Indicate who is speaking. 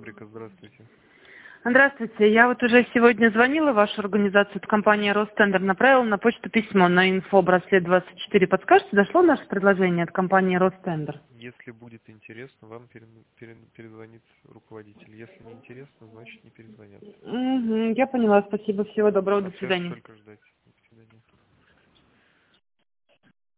Speaker 1: фабрика, здравствуйте.
Speaker 2: Здравствуйте. Я вот уже сегодня звонила в вашу организацию, это компания «Ростендер», направила на почту письмо на info-браслет24. Подскажете, дошло наше предложение от компании «Ростендер»?
Speaker 1: Если будет интересно, вам перезвонит руководитель. Если не интересно, значит не перезвонят.
Speaker 2: Я поняла. Спасибо. Всего доброго. До
Speaker 1: Остается
Speaker 2: свидания.
Speaker 1: только ждать.